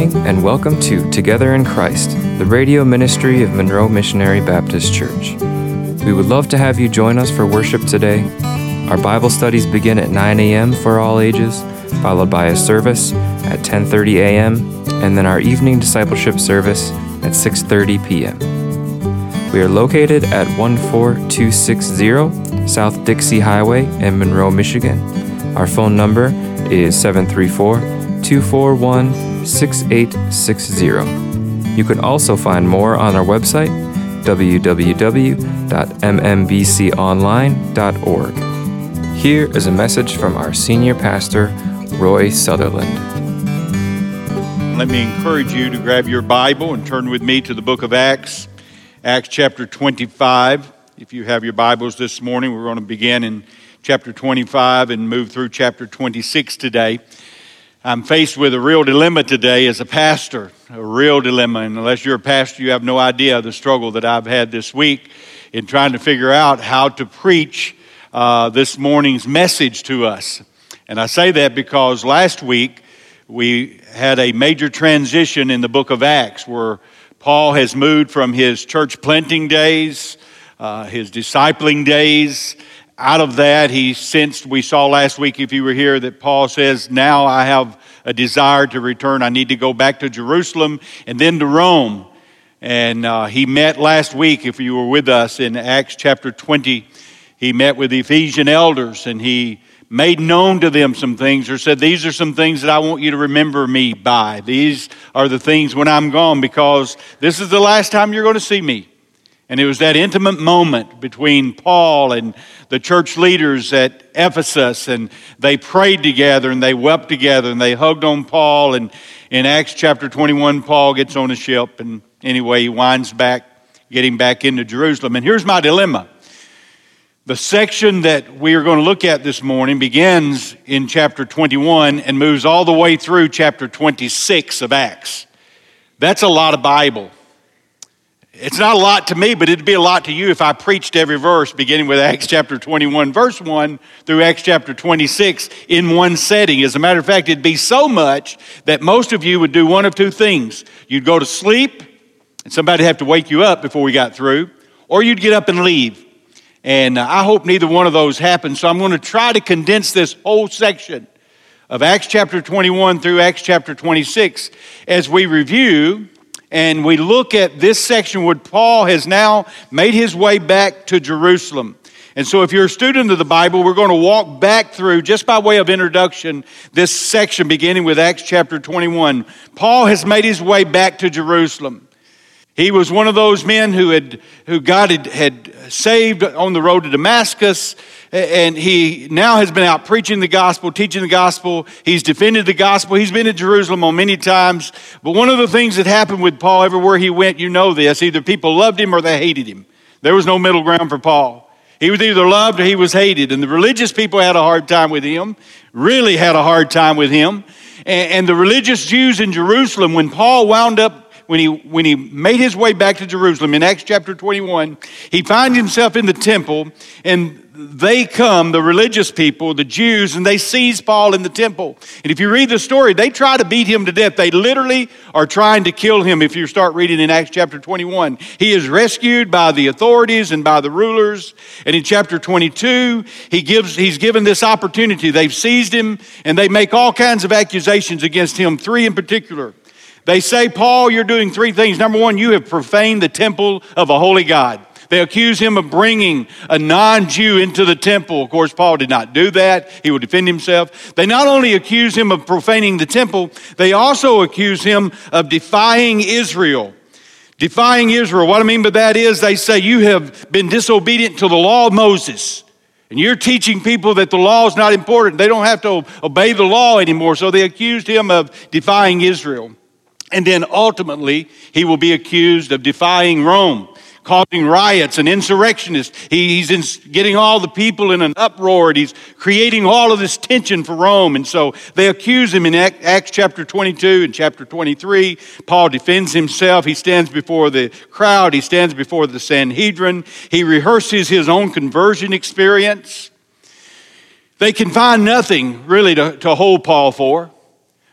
morning and welcome to Together in Christ, the radio ministry of Monroe Missionary Baptist Church. We would love to have you join us for worship today. Our Bible studies begin at 9 a.m. for all ages, followed by a service at 10:30 a.m., and then our evening discipleship service at 6:30 p.m. We are located at 14260 South Dixie Highway in Monroe, Michigan. Our phone number is 734-241-6860. You can also find more on our website, www.mmbconline.org. Here is a message from our senior pastor, Roy Sutherland. Let me encourage you to grab your Bible and turn with me to the book of Acts, Acts chapter 25. If you have your Bibles this morning, we're going to begin in chapter 25 and move through chapter 26 today. I'm faced with a real dilemma today as a pastor, a real dilemma. And unless you're a pastor, you have no idea the struggle that I've had this week in trying to figure out how to preach this morning's message to us. And I say that because last week we had a major transition in the book of Acts where Paul has moved from his church planting days, his discipling days. Out of that, he sensed, we saw last week, if you were here, that Paul says, now I have a desire to return. I need to go back to Jerusalem and then to Rome. And he met last week, if you were with us, in Acts chapter 20. He met with the Ephesian elders and he made known to them some things, or said, these are some things that I want you to remember me by. These are the things when I'm gone, because this is the last time you're going to see me. And it was that intimate moment between Paul and the church leaders at Ephesus, and they prayed together and they wept together and they hugged on Paul. And in Acts chapter 21, Paul gets on a ship, and anyway, he winds back, getting back into Jerusalem. And here's my dilemma. The section that we are going to look at this morning begins in chapter 21 and moves all the way through chapter 26 of Acts. That's a lot of Bible. It's not a lot to me, but it'd be a lot to you if I preached every verse beginning with Acts chapter 21, verse 1 through Acts chapter 26 in one setting. As a matter of fact, it'd be so much that most of you would do one of two things. You'd go to sleep, and somebody'd have to wake you up before we got through, or you'd get up and leave. And I hope neither one of those happens, so I'm going to try to condense this whole section of Acts chapter 21 through Acts chapter 26 as we review. And we look at this section where Paul has now made his way back to Jerusalem. And so if you're a student of the Bible, we're going to walk back through, just by way of introduction, this section beginning with Acts chapter 21. Paul has made his way back to Jerusalem. He was one of those men who God had saved on the road to Damascus, and he now has been out preaching the gospel, teaching the gospel. He's defended the gospel. He's been to Jerusalem on many times. But one of the things that happened with Paul everywhere he went, you know this, either people loved him or they hated him. There was no middle ground for Paul. He was either loved or he was hated. And the religious people had a hard time with him, really had a hard time with him. And the religious Jews in Jerusalem, when Paul wound up, when he made his way back to Jerusalem in Acts chapter 21, he finds himself in the temple, and they come, the religious people, the Jews, and they seize Paul in the temple. And if you read the story, they try to beat him to death. They literally are trying to kill him if you start reading in Acts chapter 21. He is rescued by the authorities and by the rulers. And in chapter 22, he's given this opportunity. They've seized him, and they make all kinds of accusations against him, three in particular. They say, Paul, you're doing three things. Number one, you have profaned the temple of a holy God. They accuse him of bringing a non-Jew into the temple. Of course, Paul did not do that. He would defend himself. They not only accuse him of profaning the temple, they also accuse him of defying Israel. Defying Israel. What I mean by that is they say you have been disobedient to the law of Moses. And you're teaching people that the law is not important. They don't have to obey the law anymore. So they accused him of defying Israel. And then ultimately, he will be accused of defying Rome, causing riots and insurrectionists. He's getting all the people in an uproar, and he's creating all of this tension for Rome. And so they accuse him in Acts chapter 22 and chapter 23. Paul defends himself. He stands before the crowd. He stands before the Sanhedrin. He rehearses his own conversion experience. They can find nothing really to hold Paul for.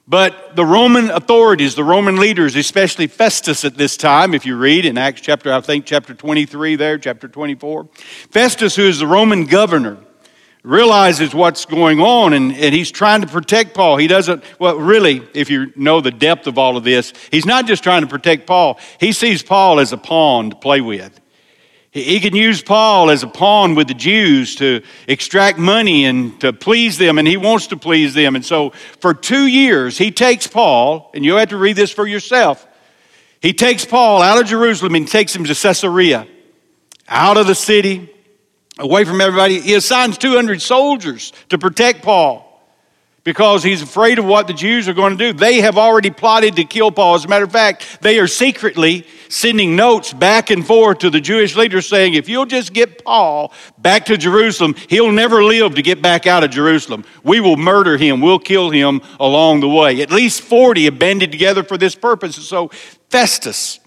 But the Roman authorities, the Roman leaders, especially Festus at this time, if you read in Acts chapter 23 there, chapter 24, Festus, who is the Roman governor, realizes what's going on, and he's trying to protect Paul. He doesn't, well, really, if you know the depth of all of this, he's not just trying to protect Paul. He sees Paul as a pawn to play with. He can use Paul as a pawn with the Jews to extract money and to please them, and he wants to please them. And so for 2 years, he takes Paul, and you'll have to read this for yourself. He takes Paul out of Jerusalem and takes him to Caesarea, out of the city, away from everybody. He assigns 200 soldiers to protect Paul because he's afraid of what the Jews are going to do. They have already plotted to kill Paul. As a matter of fact, they are secretly sending notes back and forth to the Jewish leaders saying, if you'll just get Paul back to Jerusalem, he'll never live to get back out of Jerusalem. We will murder him. We'll kill him along the way. At least 40 have banded together for this purpose. And so Felix,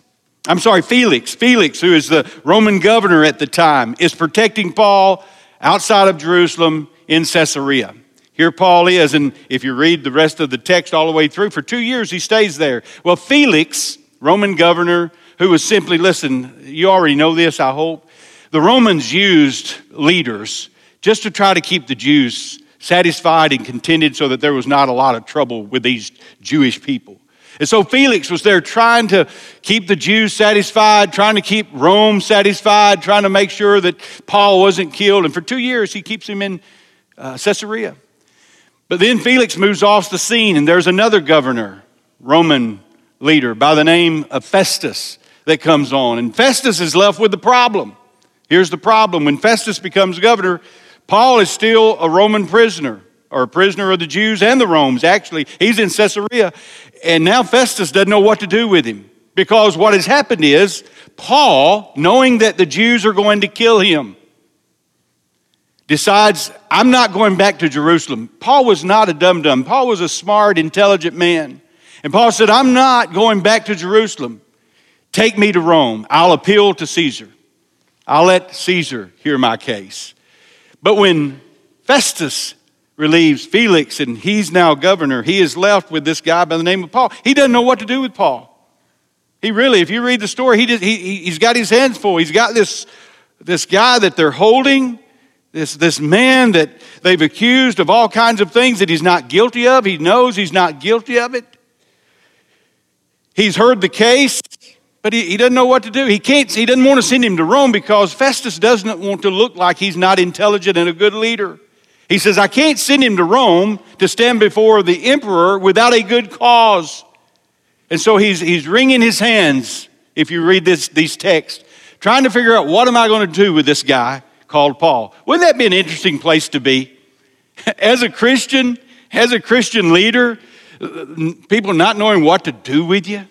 who is the Roman governor at the time, is protecting Paul outside of Jerusalem in Caesarea. Here Paul is, and if you read the rest of the text all the way through, for 2 years he stays there. Well, Felix, Roman governor, who was simply, listen, you already know this, I hope. The Romans used leaders just to try to keep the Jews satisfied and contented so that there was not a lot of trouble with these Jewish people. And so Felix was there trying to keep the Jews satisfied, trying to keep Rome satisfied, trying to make sure that Paul wasn't killed. And for 2 years, he keeps him in Caesarea. But then Felix moves off the scene, and there's another governor, Roman leader, by the name of Festus that comes on. And Festus is left with the problem. Here's the problem. When Festus becomes governor, Paul is still a Roman prisoner, or a prisoner of the Jews and the Romans. Actually, he's in Caesarea. And now Festus doesn't know what to do with him, because what has happened is Paul, knowing that the Jews are going to kill him, decides, I'm not going back to Jerusalem. Paul was not a dum-dum. Paul was a smart, intelligent man. And Paul said, I'm not going back to Jerusalem. Take me to Rome. I'll appeal to Caesar. I'll let Caesar hear my case. But when Festus relieves Felix and he's now governor, he is left with this guy by the name of Paul. He doesn't know what to do with Paul. He really, if you read the story, he's got his hands full. He's got this guy that they're holding, this man that they've accused of all kinds of things that he's not guilty of. He knows he's not guilty of it. He's heard the case, but he doesn't know what to do. He doesn't want to send him to Rome because Festus doesn't want to look like he's not intelligent and a good leader. He says, I can't send him to Rome to stand before the emperor without a good cause. And so he's wringing his hands, if you read these texts, trying to figure out what am I going to do with this guy called Paul. Wouldn't that be an interesting place to be? As a Christian leader, people not knowing what to do with you.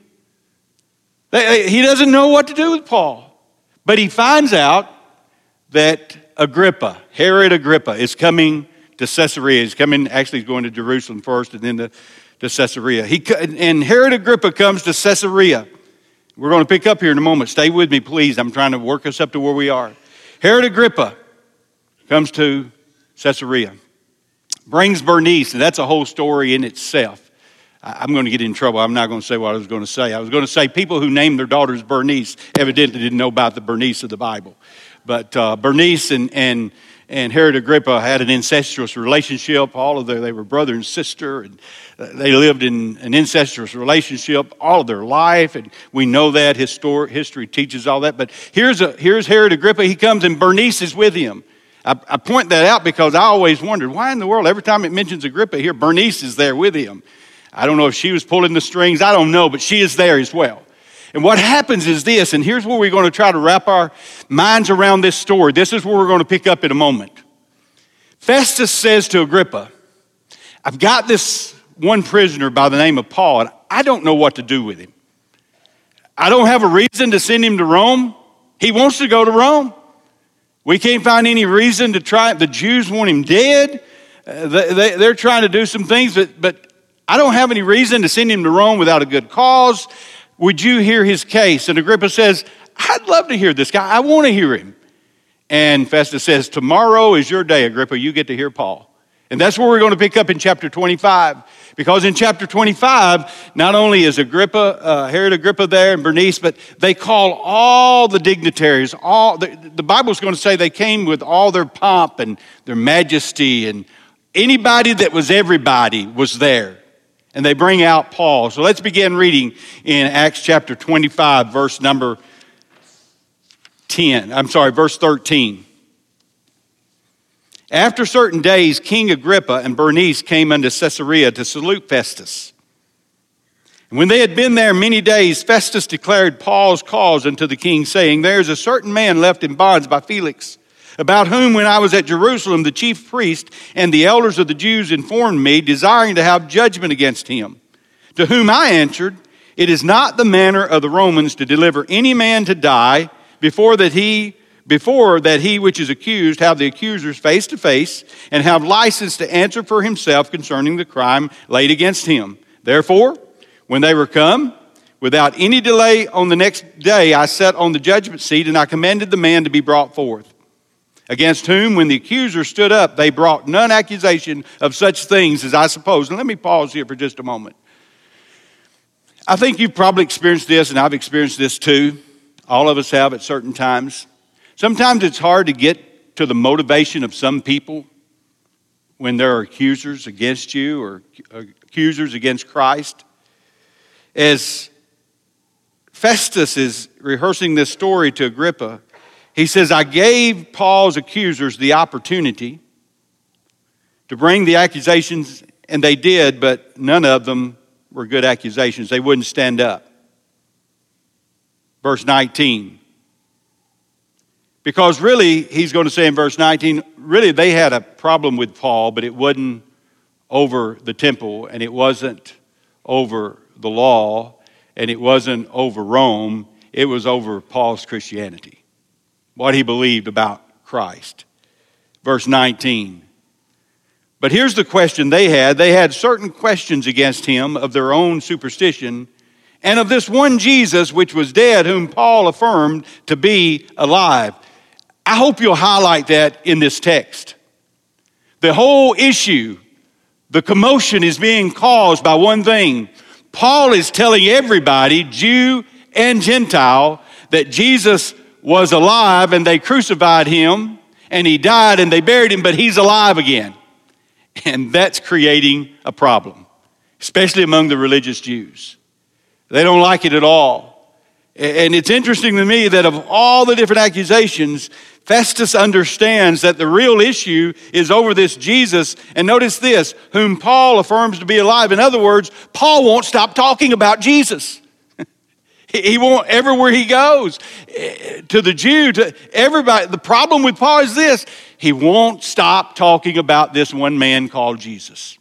He doesn't know what to do with Paul. But he finds out that Herod Agrippa is coming to Caesarea. He's going to Jerusalem first and then to Caesarea. And Herod Agrippa comes to Caesarea. We're going to pick up here in a moment. Stay with me, please. I'm trying to work us up to where we are. Herod Agrippa comes to Caesarea, brings Bernice, and that's a whole story in itself. I'm going to get in trouble. I'm not going to say what I was going to say. I was going to say people who named their daughters Bernice evidently didn't know about the Bernice of the Bible. But Bernice and Herod Agrippa had an incestuous relationship. They were brother and sister, and they lived in an incestuous relationship all of their life, and we know that. History teaches all that. But here's Herod Agrippa. He comes, and Bernice is with him. I point that out because I always wondered, why in the world, every time it mentions Agrippa here, Bernice is there with him. I don't know if she was pulling the strings. I don't know, but she is there as well. And what happens is this, and here's where we're going to try to wrap our minds around this story. This is where we're going to pick up in a moment. Festus says to Agrippa, I've got this one prisoner by the name of Paul, and I don't know what to do with him. I don't have a reason to send him to Rome. He wants to go to Rome. We can't find any reason to try it. The Jews want him dead. They're trying to do some things, but I don't have any reason to send him to Rome without a good cause. Would you hear his case? And Agrippa says, I'd love to hear this guy. I want to hear him. And Festus says, tomorrow is your day, Agrippa. You get to hear Paul. And that's where we're going to pick up in chapter 25. Because in chapter 25, not only is Herod Agrippa there and Bernice, but they call all the dignitaries, the Bible's going to say they came with all their pomp and their majesty, and anybody that was everybody was there. And they bring out Paul. So let's begin reading in Acts chapter 25, verse 13. After certain days, King Agrippa and Bernice came unto Caesarea to salute Festus. And when they had been there many days, Festus declared Paul's cause unto the king, saying, There is a certain man left in bonds by Felix, about whom when I was at Jerusalem, the chief priest and the elders of the Jews informed me, desiring to have judgment against him. To whom I answered, It is not the manner of the Romans to deliver any man to die before that he which is accused have the accusers face to face, and have license to answer for himself concerning the crime laid against him. Therefore, when they were come, without any delay on the next day, I sat on the judgment seat, and I commanded the man to be brought forth. Against whom, when the accusers stood up, they brought none accusation of such things as I suppose. And let me pause here for just a moment. I think you've probably experienced this, and I've experienced this too. All of us have at certain times. Sometimes it's hard to get to the motivation of some people when there are accusers against you or accusers against Christ. As Festus is rehearsing this story to Agrippa, he says, I gave Paul's accusers the opportunity to bring the accusations, and they did, but none of them were good accusations. They wouldn't stand up. Verse 19. Because really, he's going to say in verse 19, really they had a problem with Paul, but it wasn't over the temple, and it wasn't over the law, and it wasn't over Rome. It was over Paul's Christianity, what he believed about Christ. Verse 19. But here's the question they had. They had certain questions against him of their own superstition, and of this one Jesus which was dead, whom Paul affirmed to be alive. I hope you'll highlight that in this text. The whole issue, the commotion is being caused by one thing. Paul is telling everybody, Jew and Gentile, that Jesus was alive and they crucified him and he died and they buried him, but he's alive again. And that's creating a problem, especially among the religious Jews. They don't like it at all. And it's interesting to me that of all the different accusations, Festus understands that the real issue is over this Jesus. And notice this, whom Paul affirms to be alive. In other words, Paul won't stop talking about Jesus. He won't, everywhere he goes, to the Jew, to everybody. The problem with Paul is this, he won't stop talking about this one man called Jesus.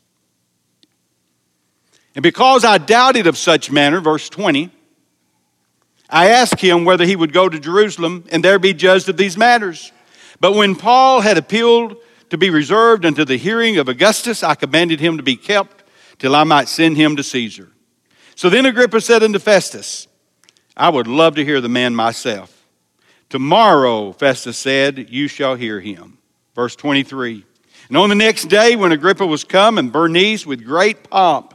And because I doubted of such manner, verse 20, I asked him whether he would go to Jerusalem and there be judged of these matters. But when Paul had appealed to be reserved unto the hearing of Augustus, I commanded him to be kept till I might send him to Caesar. So then Agrippa said unto Festus, I would love to hear the man myself. Tomorrow, Festus said, you shall hear him. Verse 23. And on the next day, when Agrippa was come, and Bernice with great pomp,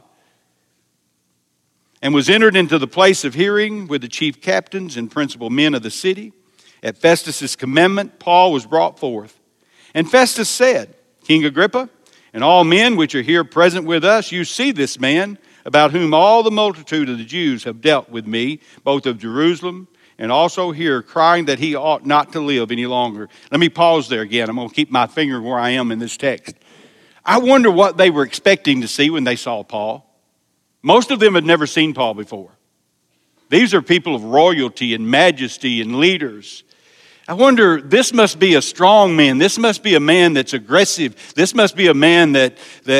and was entered into the place of hearing with the chief captains and principal men of the city, at Festus' commandment, Paul was brought forth. And Festus said, King Agrippa, and all men which are here present with us, you see this man, about whom all the multitude of the Jews have dealt with me, both of Jerusalem and also here, crying that he ought not to live any longer. Let me pause there again. I'm going to keep my finger where I am in this text. I wonder what they were expecting to see when they saw Paul. Most of them had never seen Paul before. These are people of royalty and majesty and leaders. I wonder, this must be a strong man. This must be a man that's aggressive. This must be a man that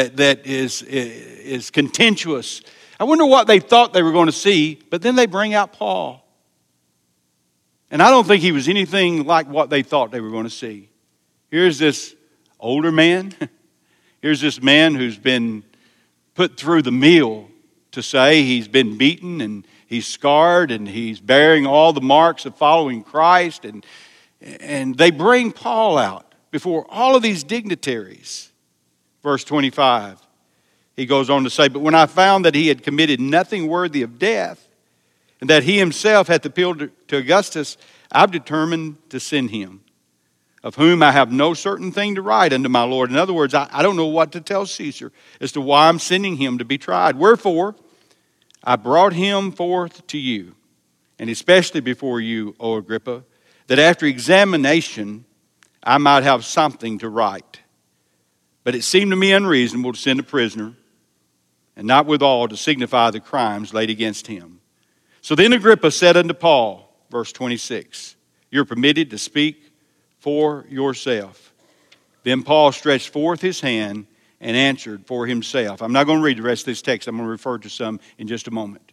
is contentious. I wonder what they thought they were going to see, but then they bring out Paul. And I don't think he was anything like what they thought they were going to see. Here's this older man. Here's this man who's been put through the meal to say he's been beaten and he's scarred and he's bearing all the marks of following Christ. And they bring Paul out before all of these dignitaries. Verse 25. He goes on to say, but when I found that he had committed nothing worthy of death, and that he himself hath appealed to Augustus, I've determined to send him, of whom I have no certain thing to write unto my Lord. In other words, I don't know what to tell Caesar as to why I'm sending him to be tried. Wherefore, I brought him forth to you, and especially before you, O Agrippa, that after examination I might have something to write. But it seemed to me unreasonable to send a prisoner, and not withal to signify the crimes laid against him. So then Agrippa said unto Paul, verse 26, you're permitted to speak for yourself. Then Paul stretched forth his hand and answered for himself. I'm not going to read the rest of this text. I'm going to refer to some in just a moment.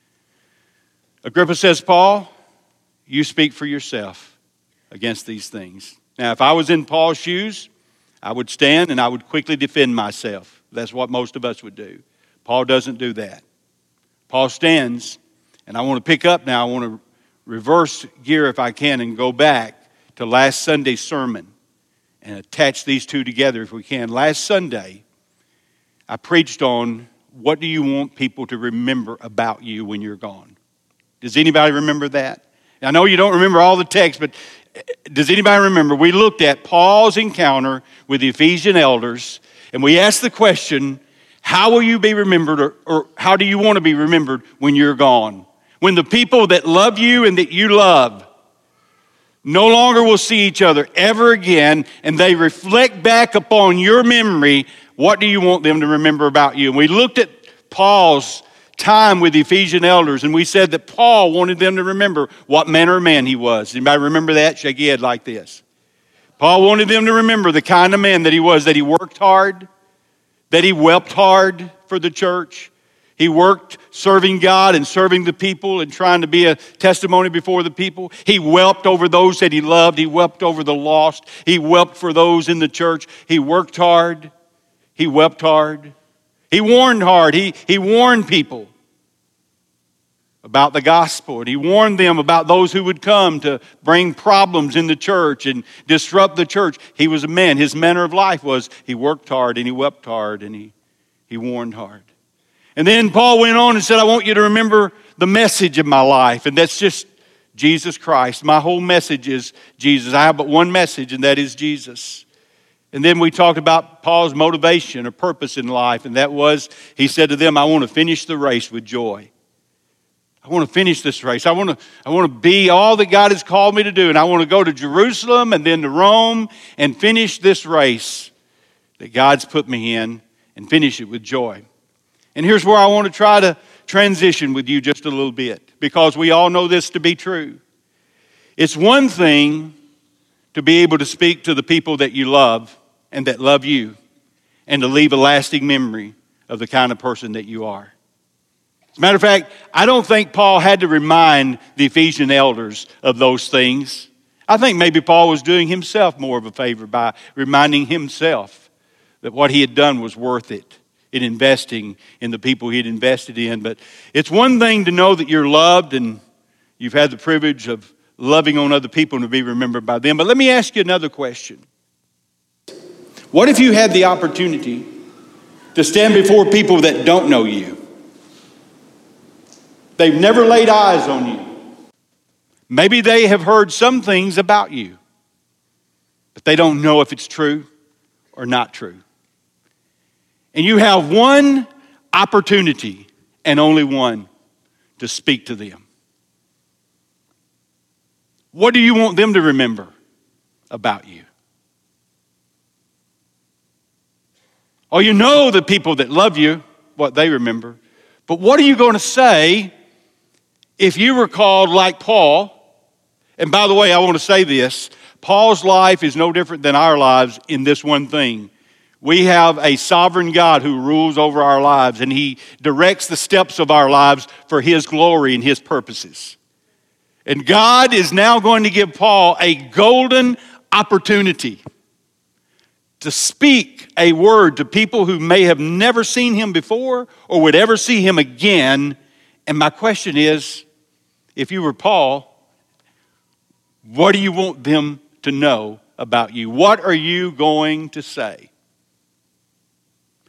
Agrippa says, Paul, you speak for yourself against these things. Now, if I was in Paul's shoes, I would stand and I would quickly defend myself. That's what most of us would do. Paul doesn't do that. Paul stands, and I want to pick up now. I want to reverse gear if I can and go back to last Sunday's sermon and attach these two together if we can. Last Sunday, I preached on what do you want people to remember about you when you're gone. Does anybody remember that? I know you don't remember all the text, but does anybody remember? We looked at Paul's encounter with the Ephesian elders, and we asked the question, how will you be remembered, or how do you want to be remembered when you're gone? When the people that love you and that you love no longer will see each other ever again, and they reflect back upon your memory, what do you want them to remember about you? And we looked at Paul's time with the Ephesian elders, and we said that Paul wanted them to remember what manner of man he was. Anybody remember that? Shake your head like this. Paul wanted them to remember the kind of man that he was, that he worked hard, that he wept hard for the church. He worked serving God and serving the people and trying to be a testimony before the people. He wept over those that he loved. He wept over the lost. He wept for those in the church. He worked hard. He wept hard. He warned hard. He warned people about the gospel. And he warned them about those who would come to bring problems in the church and disrupt the church. He was a man. His manner of life was he worked hard and he wept hard and he warned hard. And then Paul went on and said, I want you to remember the message of my life. And that's just Jesus Christ. My whole message is Jesus. I have but one message, and that is Jesus. And then we talked about Paul's motivation or purpose in life. And that was, he said to them, I want to finish the race with joy. I want to finish this race. I want to be all that God has called me to do. And I want to go to Jerusalem and then to Rome and finish this race that God's put me in and finish it with joy. And here's where I want to try to transition with you just a little bit, because we all know this to be true. It's one thing to be able to speak to the people that you love and that love you, and to leave a lasting memory of the kind of person that you are. As a matter of fact, I don't think Paul had to remind the Ephesian elders of those things. I think maybe Paul was doing himself more of a favor by reminding himself that what he had done was worth it in investing in the people he had invested in. But it's one thing to know that you're loved and you've had the privilege of loving on other people and to be remembered by them. But let me ask you another question. What if you had the opportunity to stand before people that don't know you? They've never laid eyes on you. Maybe they have heard some things about you, but they don't know if it's true or not true. And you have one opportunity, and only one, to speak to them. What do you want them to remember about you? Oh, you know the people that love you, what they remember. But what are you going to say if you were called like Paul? And by the way, I want to say this. Paul's life is no different than our lives in this one thing. We have a sovereign God who rules over our lives, and he directs the steps of our lives for his glory and his purposes. And God is now going to give Paul a golden opportunity to speak a word to people who may have never seen him before or would ever see him again. And my question is, if you were Paul, what do you want them to know about you? What are you going to say?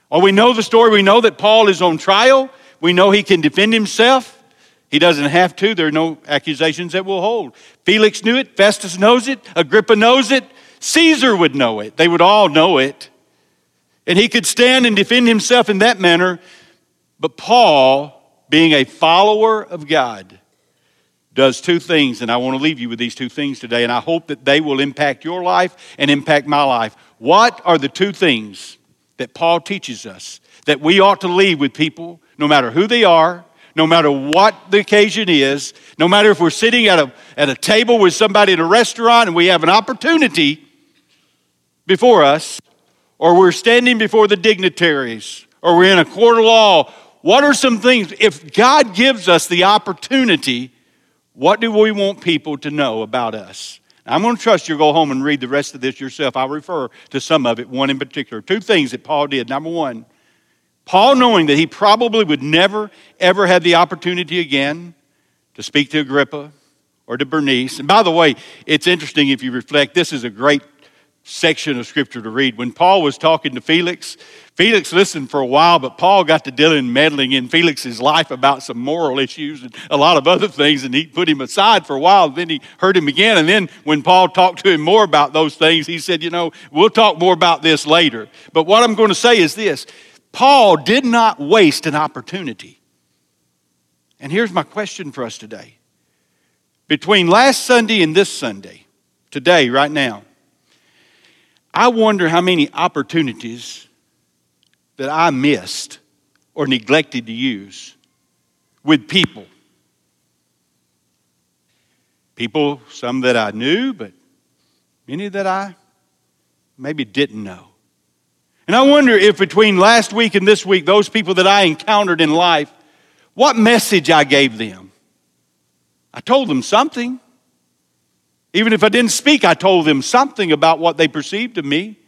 Well, we know the story. We know that Paul is on trial. We know he can defend himself. He doesn't have to. There are no accusations that will hold. Felix knew it. Festus knows it. Agrippa knows it. Caesar would know it. They would all know it. And he could stand and defend himself in that manner. But Paul, being a follower of God, does two things. And I want to leave you with these two things today. And I hope that they will impact your life and impact my life. What are the two things that Paul teaches us that we ought to leave with people, no matter who they are, no matter what the occasion is, no matter if we're sitting at a table with somebody in a restaurant and we have an opportunity before us, or we're standing before the dignitaries, or we're in a court of law? What are some things, if God gives us the opportunity, what do we want people to know about us? I'm going to trust you to go home and read the rest of this yourself. I'll refer to some of it, one in particular. Two things that Paul did. Number one, Paul, knowing that he probably would never, ever have the opportunity again to speak to Agrippa or to Bernice. And by the way, it's interesting if you reflect, this is a great section of Scripture to read. When Paul was talking to Felix, Felix listened for a while, but Paul got to dealing meddling in Felix's life about some moral issues and a lot of other things, and he put him aside for a while. Then he heard him again, and then when Paul talked to him more about those things, he said, we'll talk more about this later. But what I'm going to say is this: Paul did not waste an opportunity. And here's my question for us today. Between last Sunday and this Sunday, today, right now, I wonder how many opportunities that I missed or neglected to use with people. People, some that I knew, but many that I maybe didn't know. And I wonder if between last week and this week, those people that I encountered in life, what message I gave them. I told them something. Even if I didn't speak, I told them something about what they perceived of me.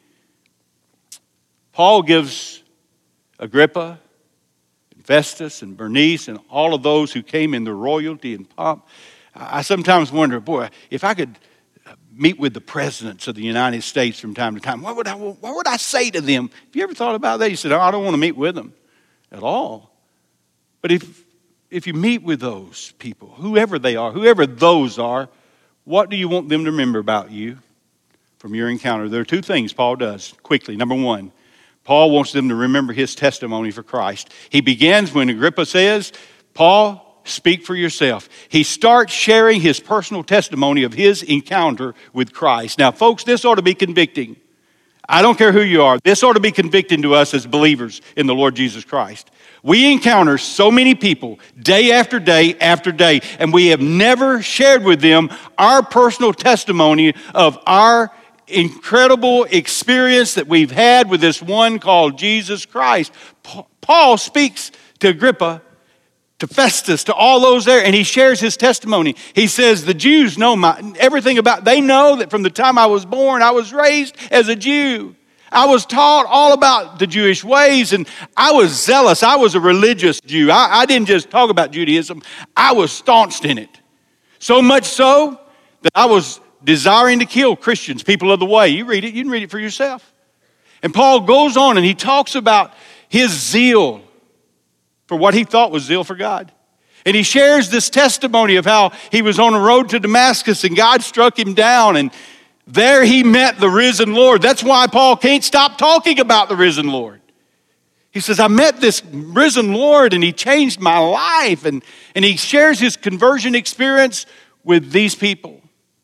Paul gives Agrippa, and Festus, and Bernice, and all of those who came in their royalty and pomp. I sometimes wonder, boy, if I could meet with the presidents of the United States from time to time, what would I say to them? Have you ever thought about that? You said, I don't want to meet with them at all. But if you meet with those people, whoever they are, whoever those are, what do you want them to remember about you from your encounter? There are two things Paul does quickly. Number one, Paul wants them to remember his testimony for Christ. He begins when Agrippa says, Paul, speak for yourself. He starts sharing his personal testimony of his encounter with Christ. Now, folks, this ought to be convicting. I don't care who you are. This ought to be convicting to us as believers in the Lord Jesus Christ. We encounter so many people day after day after day, and we have never shared with them our personal testimony of our incredible experience that we've had with this one called Jesus Christ. Paul speaks to Agrippa, to Festus, to all those there, and he shares his testimony. He says, the Jews know everything about, they know that from the time I was born, I was raised as a Jew. I was taught all about the Jewish ways, and I was zealous. I was a religious Jew. I didn't just talk about Judaism. I was staunched in it. So much so that I was desiring to kill Christians, people of the way. You read it. You can read it for yourself. And Paul goes on, and he talks about his zeal for what he thought was zeal for God. And he shares this testimony of how he was on a road to Damascus, and God struck him down, and there he met the risen Lord. That's why Paul can't stop talking about the risen Lord. He says, I met this risen Lord and he changed my life. And he shares his conversion experience with these people.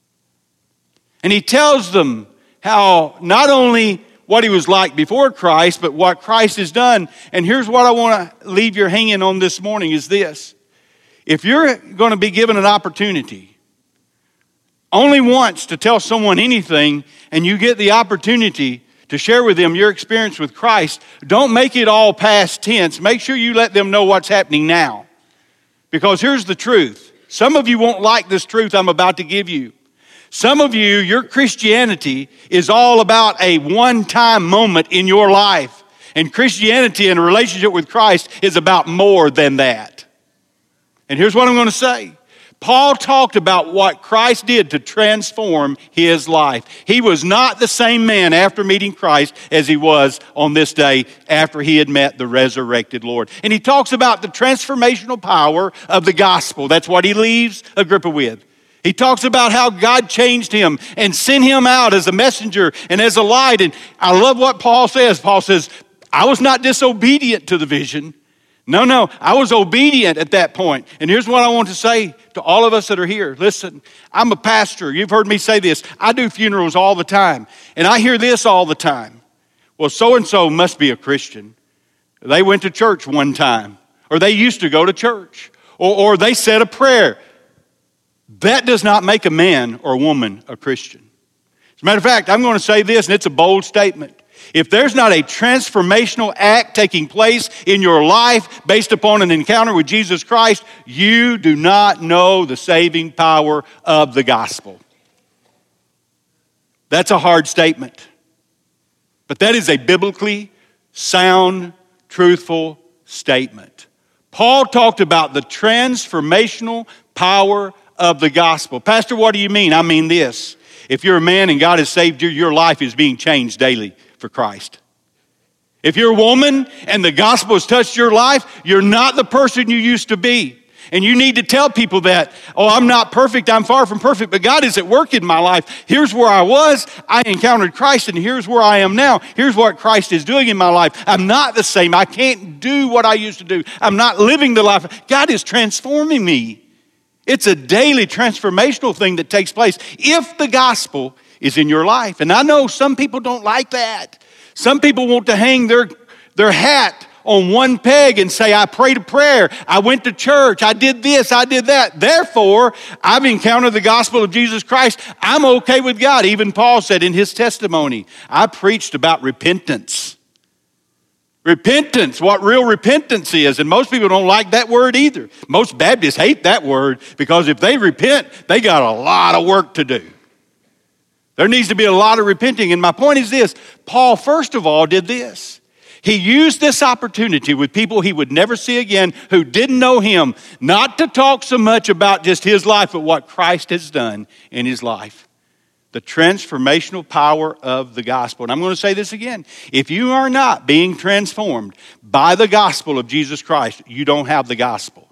And he tells them how not only what he was like before Christ, but what Christ has done. And here's what I want to leave you hanging on this morning is this. If you're going to be given an opportunity only once to tell someone anything, and you get the opportunity to share with them your experience with Christ, don't make it all past tense. Make sure you let them know what's happening now. Because here's the truth. Some of you won't like this truth I'm about to give you. Some of you, your Christianity is all about a one-time moment in your life. And Christianity and a relationship with Christ is about more than that. And here's what I'm going to say. Paul talked about what Christ did to transform his life. He was not the same man after meeting Christ as he was on this day after he had met the resurrected Lord. And he talks about the transformational power of the gospel. That's what he leaves Agrippa with. He talks about how God changed him and sent him out as a messenger and as a light. And I love what Paul says. Paul says, I was not disobedient to the vision. No, I was obedient at that point. And here's what I want to say to all of us that are here. Listen, I'm a pastor. You've heard me say this. I do funerals all the time. And I hear this all the time. Well, so-and-so must be a Christian. They went to church one time. Or they used to go to church. Or they said a prayer. That does not make a man or a woman a Christian. As a matter of fact, I'm going to say this, and it's a bold statement. If there's not a transformational act taking place in your life based upon an encounter with Jesus Christ, you do not know the saving power of the gospel. That's a hard statement. But that is a biblically sound, truthful statement. Paul talked about the transformational power of the gospel. Pastor, what do you mean? I mean this. If you're a man and God has saved you, your life is being changed daily for Christ. If you're a woman and the gospel has touched your life, you're not the person you used to be. And you need to tell people that, oh, I'm not perfect, I'm far from perfect, but God is at work in my life. Here's where I was, I encountered Christ, and here's where I am now. Here's what Christ is doing in my life. I'm not the same. I can't do what I used to do. I'm not living the life. God is transforming me. It's a daily transformational thing that takes place if the gospel is in your life. And I know some people don't like that. Some people want to hang their hat on one peg and say, I prayed a prayer, I went to church, I did this, I did that. Therefore, I've encountered the gospel of Jesus Christ. I'm okay with God. Even Paul said in his testimony, I preached about repentance. Repentance, what real repentance is. And most people don't like that word either. Most Baptists hate that word because if they repent, they got a lot of work to do. There needs to be a lot of repenting. And my point is this, Paul, first of all, did this. He used this opportunity with people he would never see again who didn't know him, not to talk so much about just his life, but what Christ has done in his life. The transformational power of the gospel. And I'm going to say this again. If you are not being transformed by the gospel of Jesus Christ, you don't have the gospel.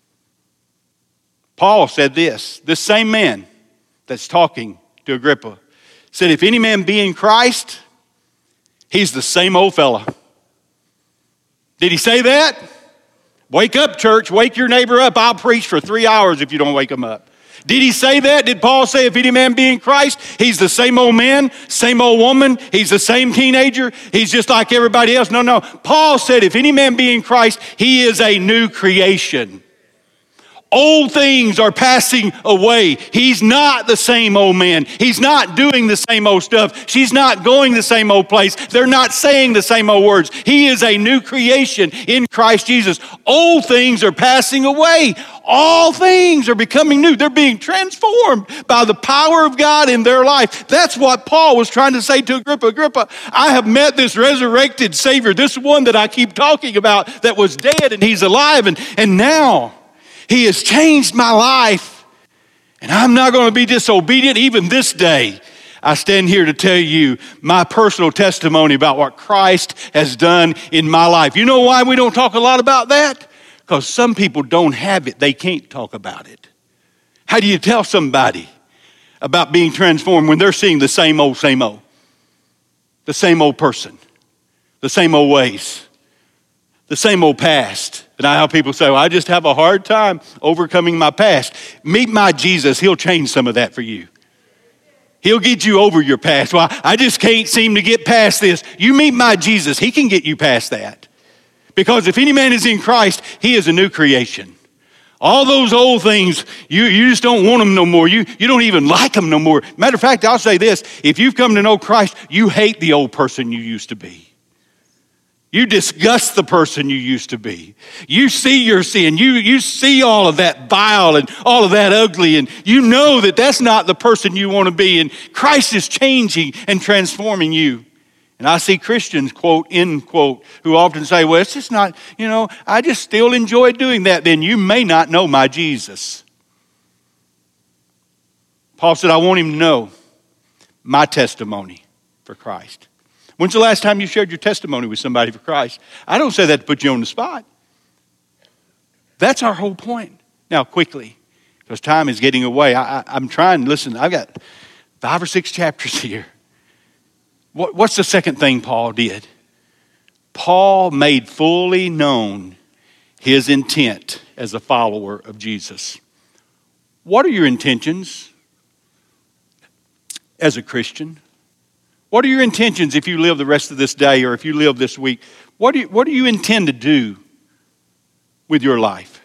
Paul said this same man that's talking to Agrippa said, if any man be in Christ, he's the same old fella. Did he say that? Wake up, church. Wake your neighbor up. I'll preach for 3 hours if you don't wake him up. Did he say that? Did Paul say if any man be in Christ, he's the same old man, same old woman, he's the same teenager, he's just like everybody else? No. Paul said if any man be in Christ, he is a new creation. Old things are passing away. He's not the same old man. He's not doing the same old stuff. She's not going the same old place. They're not saying the same old words. He is a new creation in Christ Jesus. Old things are passing away. All things are becoming new. They're being transformed by the power of God in their life. That's what Paul was trying to say to Agrippa. Agrippa, I have met this resurrected Savior, this one that I keep talking about that was dead and he's alive. And now he has changed my life, and I'm not going to be disobedient even this day. I stand here to tell you my personal testimony about what Christ has done in my life. You know why we don't talk a lot about that? Because some people don't have it. They can't talk about it. How do you tell somebody about being transformed when they're seeing the same old, the same old person, the same old ways, the same old past? And I have people say, well, I just have a hard time overcoming my past. Meet my Jesus. He'll change some of that for you. He'll get you over your past. Well, I just can't seem to get past this. You meet my Jesus. He can get you past that. Because if any man is in Christ, he is a new creation. All those old things, you just don't want them no more. You don't even like them no more. Matter of fact, I'll say this. If you've come to know Christ, you hate the old person you used to be. You disgust the person you used to be. You see your sin. You see all of that vile and all of that ugly, and you know that that's not the person you want to be, and Christ is changing and transforming you. And I see Christians, quote, end quote, who often say, well, it's just not, I just still enjoy doing that. Then you may not know my Jesus. Paul said, I want him to know my testimony for Christ. When's the last time you shared your testimony with somebody for Christ? I don't say that to put you on the spot. That's our whole point. Now, quickly, because time is getting away. I'm trying, listen, I've got 5 or 6 chapters here. What's the second thing Paul did? Paul made fully known his intent as a follower of Jesus. What are your intentions as a Christian? What are your intentions if you live the rest of this day or if you live this week? What do you intend to do with your life?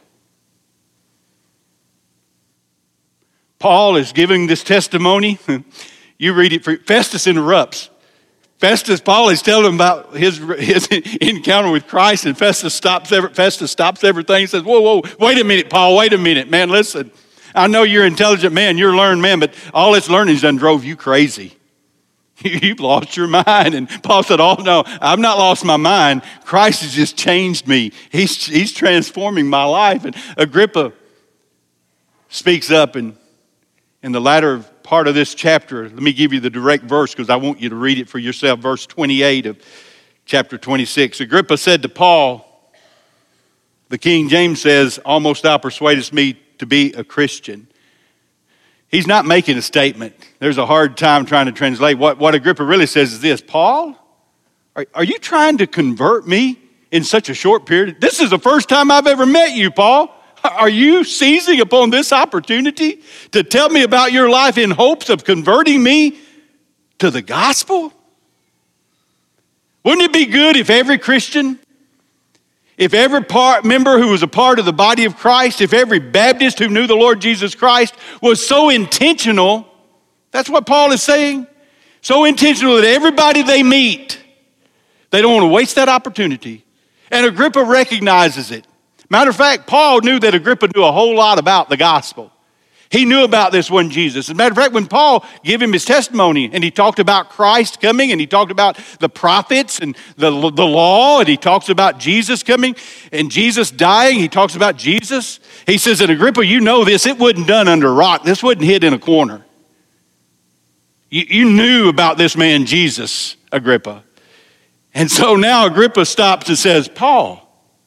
Paul is giving this testimony. You read it. Festus interrupts. Paul is telling him about his encounter with Christ, and Festus stops everything and says, whoa, wait a minute, Paul, wait a minute, man, listen. I know you're an intelligent man, you're a learned man, but all this learning's done drove you crazy. You've lost your mind. And Paul said, oh no, I've not lost my mind. Christ has just changed me. He's transforming my life. And Agrippa speaks up, and in the latter part of this chapter, let me give you the direct verse because I want you to read it for yourself. Verse 28 of chapter 26. Agrippa said to Paul, the King James says, almost thou persuadest me to be a Christian. He's not making a statement. There's a hard time trying to translate. What Agrippa really says is this: Paul, are you trying to convert me in such a short period? This is the first time I've ever met you, Paul. Are you seizing upon this opportunity to tell me about your life in hopes of converting me to the gospel? Wouldn't it be good if every Christian, if every member who was a part of the body of Christ, if every Baptist who knew the Lord Jesus Christ was so intentional, that's what Paul is saying, so intentional that everybody they meet, they don't want to waste that opportunity. And Agrippa recognizes it. Matter of fact, Paul knew that Agrippa knew a whole lot about the gospel. He knew about this one Jesus. As a matter of fact, when Paul gave him his testimony and he talked about Christ coming and he talked about the prophets and the law and he talks about Jesus coming and Jesus dying, he talks about Jesus. He says, and Agrippa, you know this, it wasn't done under a rock. This wasn't hid in a corner. You knew about this man Jesus, Agrippa. And so now Agrippa stops and says, Paul,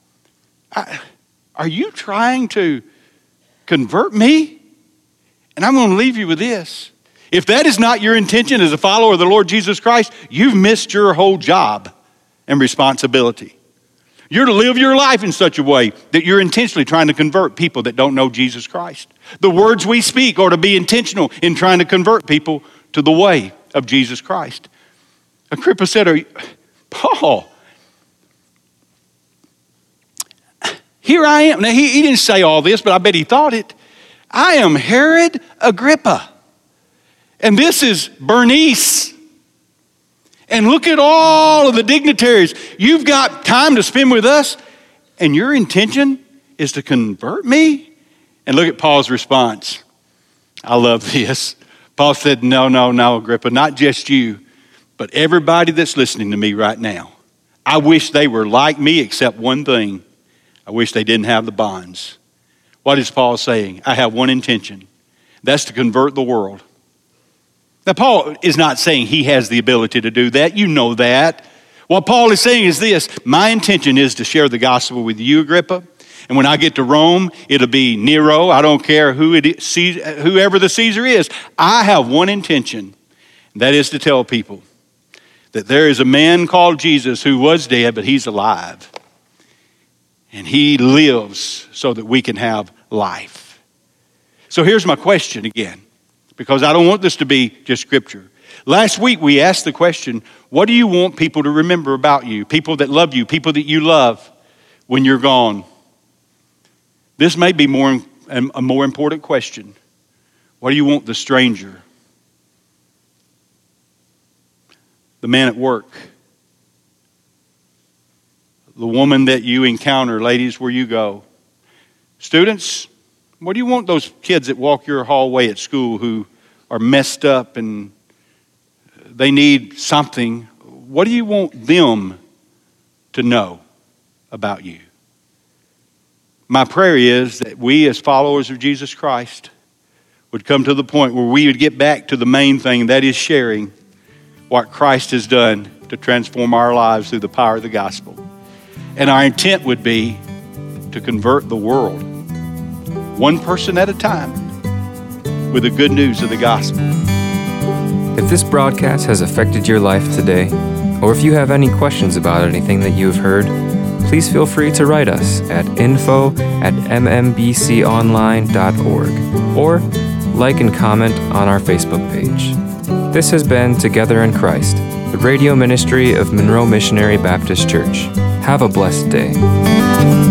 are you trying to convert me? And I'm going to leave you with this. If that is not your intention as a follower of the Lord Jesus Christ, you've missed your whole job and responsibility. You're to live your life in such a way that you're intentionally trying to convert people that don't know Jesus Christ. The words we speak are to be intentional in trying to convert people to the way of Jesus Christ. Agrippa said, Paul, here I am. Now, he didn't say all this, but I bet he thought it. I am Herod Agrippa. And this is Bernice. And look at all of the dignitaries. You've got time to spend with us, and your intention is to convert me? And look at Paul's response. I love this. Paul said, no, Agrippa, not just you, but everybody that's listening to me right now. I wish they were like me except one thing. I wish they didn't have the bonds. What is Paul saying? I have one intention. That's to convert the world. Now, Paul is not saying he has the ability to do that. You know that. What Paul is saying is this: my intention is to share the gospel with you, Agrippa. And when I get to Rome, it'll be Nero. I don't care who it is, whoever the Caesar is. I have one intention, and that is to tell people that there is a man called Jesus who was dead, but he's alive. And he lives so that we can have life. So here's my question again, because I don't want this to be just scripture. Last week we asked the question, what do you want people to remember about you? People that love you, people that you love when you're gone. This may be a more important question. What do you want the stranger, the man at work, the woman that you encounter, ladies, where you go? Students, what do you want those kids that walk your hallway at school who are messed up and they need something? What do you want them to know about you? My prayer is that we as followers of Jesus Christ would come to the point where we would get back to the main thing, and that is sharing what Christ has done to transform our lives through the power of the gospel. And our intent would be to convert the world, one person at a time, with the good news of the gospel. If this broadcast has affected your life today, or if you have any questions about anything that you have heard, please feel free to write us at info@mmbconline.org or like and comment on our Facebook page. This has been Together in Christ, the radio ministry of Monroe Missionary Baptist Church. Have a blessed day.